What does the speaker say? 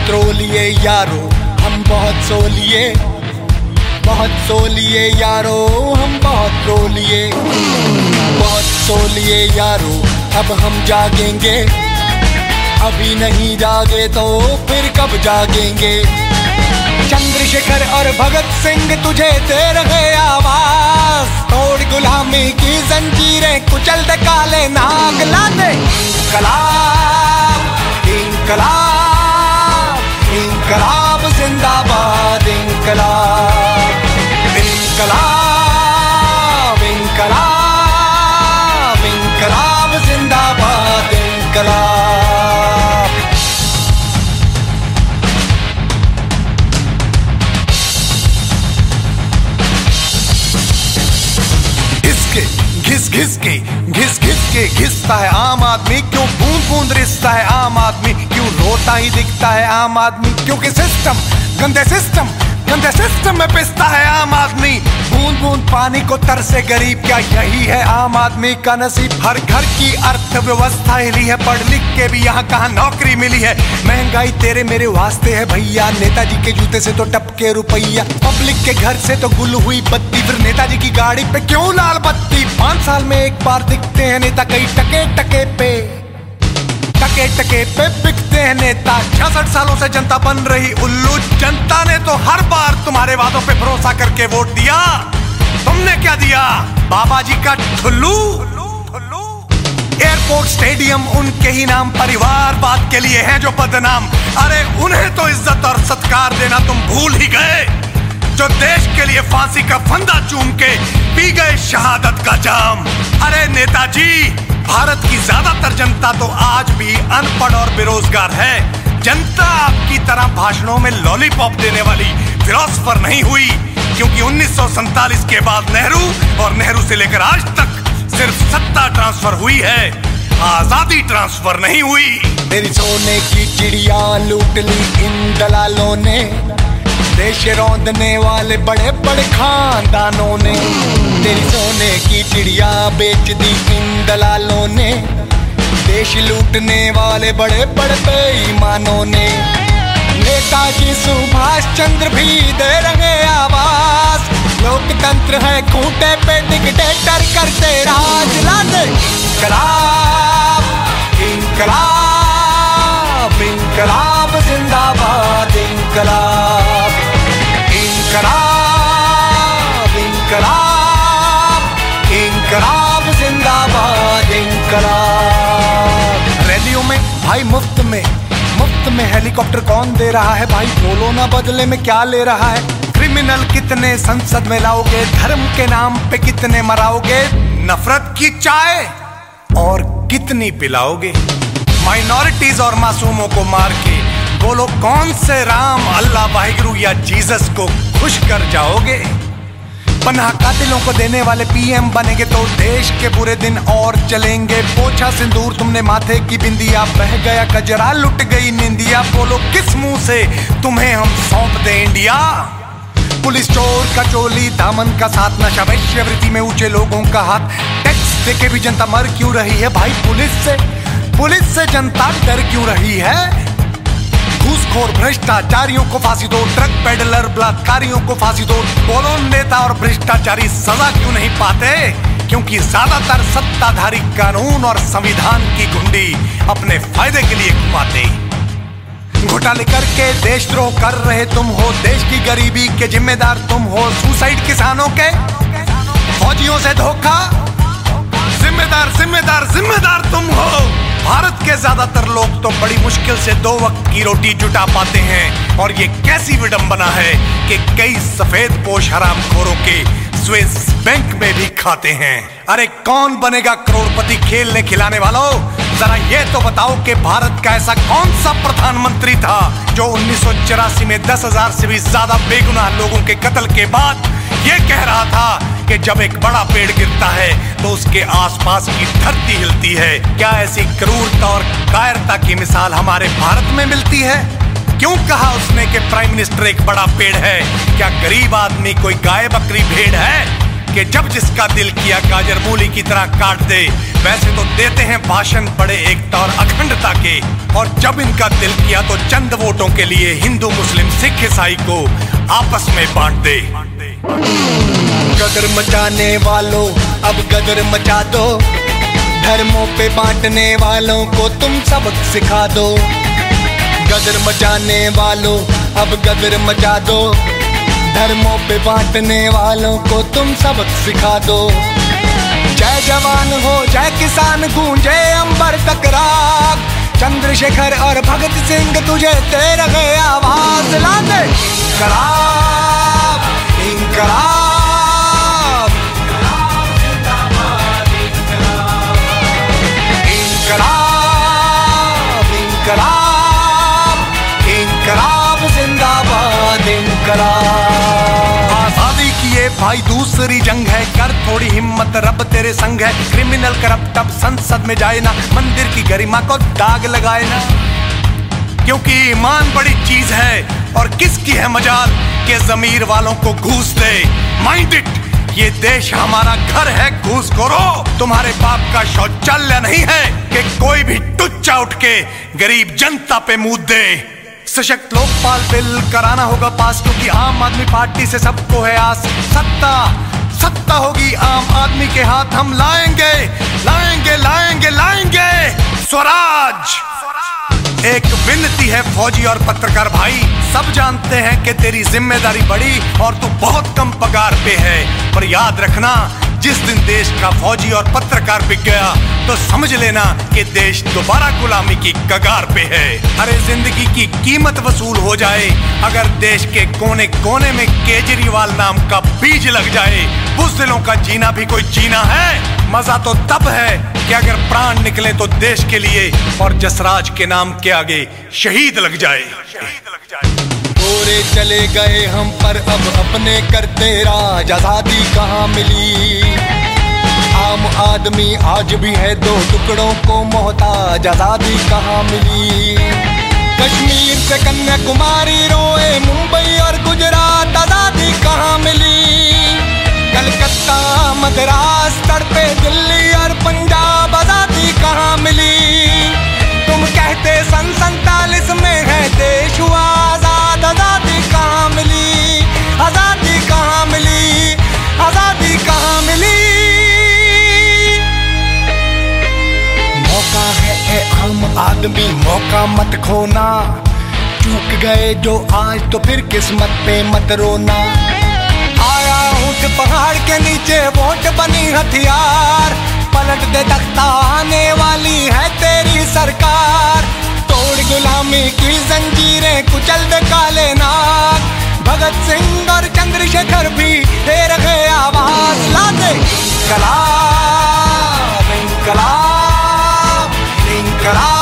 त्रोलिए यारो हम बहुत सो लिए, बहुत सो लिए यारो हम बहुत रो लिए, बहुत सो लिए यारो अब हम जागेंगे, अभी नहीं जागे तो फिर कब जागेंगे। चंद्रशेखर और भगत सिंह तुझे दे रहे आवाज, तोड़ गुलामी की जंजीरें कुचल दे काले नाग, ला दे इंकलाब इंकलाब इंकलाब जिंदाबाद, इंकलाब इंकलाब इंकलाब इंकलाब जिंदाबाद, इंकलाब। घिस घिस के घिसता है आम आदमी, क्यों बूंद बूंद रिसता है आम आदमी, क्यों रोता ही दिखता है आम आदमी, क्योंकि गंदे सिस्टम में पिसता है आम आदमी। बूंद बूंद पानी को तरसे गरीब, क्या यही है आम आदमी का नसीब। हर घर की अर्थव्यवस्था हिली है, पढ़ लिख के भी यहाँ कहाँ नौकरी मिली है। महंगाई तेरे मेरे वास्ते है भैया, नेताजी के जूते से तो टपके रुपैया, पब्लिक के घर से तो गुल हुई बत्ती, फिर नेताजी की गाड़ी पे क्यों लाल बत्ती। 5 साल में एक बार दिखते हैं नेता, कई टके टके पे बिकते हैं नेता। 66 सालों से जनता बन रही उल्लू, जनता ने तो हर बार तुम्हारे वादों पे भरोसा करके वोट दिया। तुमने क्या दिया? बाबा जी का ठुल्लू। एयरपोर्ट स्टेडियम उनके ही नाम, परिवारवाद के लिए हैं जो बदनाम। अरे उन्हें तो इज्जत और सत्कार देना तुम भूल ही गए, जो देश के लिए फांसी का फंदा चूम के पी गए शहादत का जाम। अरे नेताजी, भारत की ज्यादातर जनता तो आज भी अनपढ़ और बेरोजगार है। जनता आपकी तरह भाषणों में लॉलीपॉप देने वाली फिलोसफर नहीं हुई, क्योंकि 1947 के बाद नेहरू और नेहरू से लेकर आज तक सिर्फ सत्ता ट्रांसफर हुई है, आजादी ट्रांसफर नहीं हुई। तेरी सोने की चिड़िया लूट ली इन दलालों ने, देश रौंदने वाले बड़े बड़े खानदानों ने। तेरी सोने की चिड़िया बेच दी इन दलालों ने, देश लूटने वाले बड़े बड़े बेईमानों ने। नेताजी सुभाष चंद्र भी दे रहे आवाज, लोकतंत्र है खूंटे पे डिक्टेटर करते राज। ला दे इंकलाब इंकलाब इंकलाब जिंदाबाद, इंकलाब इंकलाब इंकलाब इंकलाब जिंदाबाद, इंकलाब। रैलियों में भाई मुफ्त में हेलीकॉप्टर कौन दे रहा है भाई, बोलो ना बदले में क्या ले रहा है। क्रिमिनल कितने संसद में लाओगे, धर्म के नाम पे कितने मराओगे, नफरत की चाय और कितनी पिलाओगे। माइनॉरिटीज और मासूमों को मार के बोलो कौन से राम, अल्लाह, वाहिगुरु या जीसस को खुश कर जाओगे। पनाह कातिलों को देने वाले पीएम बनेंगे तो देश के बुरे दिन और चलेंगे। पोछा सिंदूर तुमने माथे की बिंदिया, बह गया कजरा लुट गई निंदिया, बोलो किस मुंह से तुम्हें हम सौंप दे इंडिया। पुलिस चोर का चोली, दामन का साथ, नशा वैश्यवृत्ति में ऊंचे लोगों का हाथ। टैक्स देके भी जनता मर क्यों रही है भाई, पुलिस से जनता डर क्यों रही है। घूसखोर भ्रष्टाचारियों को फांसी दो, ट्रक पेडलर बलात्कारियों को फांसी दो। बोलो नेता और भ्रष्टाचारी सजा क्यों नहीं पाते, क्योंकि ज्यादातर सत्ताधारी कानून और संविधान की घुंडी अपने फायदे के लिए घुमाते। घोटाले करके देशद्रोह कर रहे तुम हो, देश की गरीबी के जिम्मेदार तुम हो। सुसाइड किसानों के, फौजियों से धोखा, जिम्मेदार तुम हो। भारत के ज्यादातर लोग तो बड़ी मुश्किल से 2 वक्त की रोटी जुटा पाते हैं, और ये कैसी विडंबना है कि कई सफेद पोश हरामखोरों के स्विस बैंक में भी खाते हैं। अरे कौन बनेगा करोड़पति खेलने खिलाने वालों, जरा ये तो बताओ कि भारत का ऐसा कौन सा प्रधानमंत्री था जो 1984 में 10,000 से भी ज्यादा बेगुनाह लोगों के कत्ल के बाद ये कह रहा था कि जब एक बड़ा पेड़ गिरता है तो उसके आसपास की धरती हिलती है। क्या ऐसी क्रूरता और कायरता की मिसाल हमारे भारत में मिलती है? क्यों कहा उसने कि प्राइम मिनिस्टर एक बड़ा पेड़ है? क्या गरीब आदमी कोई गाय बकरी भेड़ है? कि जब जिसका दिल किया गाजर मूली की तरह काट दे। वैसे तो देते हैं भाषण बड़े एकता और अखंडता के, और जब इनका दिल किया तो चंद वोटों के लिए हिंदू मुस्लिम सिख ईसाई को आपस में बांट दे। गदर मचाने वालों अब गदर मचा दो, धर्मों पे बांटने वालों को तुम सबक सिखा दो। गदर मचाने वालों अब गदर मचा दो, धर्मों पे बांटने वालों को तुम सबक सिखा दो। जय जवान हो जय किसान गूंजे अंबर तक राग, चंद्रशेखर और भगत सिंह तुझे दे रहे आवाज। ला दे इंकलाब इंकलाब इंकलाब इंकलाब इंकलाब जिंदाबाद इंकलाब। आजादी की ये भाई दूसरी जंग है, कर थोड़ी हिम्मत रब तेरे संग है। क्रिमिनल करप्ट अब संसद में जाए ना, मंदिर की गरिमा को दाग लगाए ना। क्योंकि ईमान बड़ी चीज है और किसकी है मजाल के जमीर वालों को घूस दे। माइंड इट, ये देश हमारा घर है घूसखोरो। तुम्हारे बाप का शौचालय नहीं है कि कोई भी टुच्चा उठ के गरीब जनता पे मुंह दे। सशक्त लोकपाल बिल कराना होगा पास, क्योंकि आम आदमी पार्टी से सबको है आस। सत्ता होगी आम आदमी के हाथ, हम लाएंगे लाएंगे लाएंगे लाएंगे स्वराज। एक विनती है फौजी और पत्रकार भाई, सब जानते हैं कि तेरी जिम्मेदारी बड़ी और तू बहुत कम पगार पे है, पर याद रखना जिस दिन देश का फौजी और पत्रकार बिक गया तो समझ लेना कि देश दोबारा गुलामी की कगार पे है। अरे जिंदगी की कीमत वसूल हो जाए अगर देश के कोने कोने में केजरीवाल नाम का बीज लग जाए। बुज़दिलों का जीना भी कोई जीना है, मजा तो तब है कि अगर प्राण निकले तो देश के लिए और जसराज के नाम के आगे शहीद लग जाए। गोरे चले गए हम पर अब अपने करते राज, आजादी कहाँ मिली। आम आदमी आज भी है दो टुकड़ों को मोहताज, आजादी कहाँ मिली। कश्मीर से कन्याकुमारी रोए मुंबई और गुजरात, आजादी कहाँ मिली। कलकत्ता मद्रास तड़पे दिल्ली और पंजाब, आजादी कहाँ मिली। तुम कहते सन 47 में है देश हुआ आजाद, आजादी कहाँ मिली। आजादी कहाँ मिली, आजादी कहाँ मिली। मौका है ए आम आदमी मौका मत खोना, चूक गए जो आज तो फिर किस्मत पे मत रोना। आया ऊंट पहाड़ के नीचे वोट बनी हथियार, पलट दे तख्ता आने वाली है तेरी सरकार। तोड़ गुलामी की जंजीरें कुचल दे काले नाग, भगत सिंह और चंद्रशेखर भी दे रहे आवाज। ला दे इंकलाब इंकलाब इंकलाब।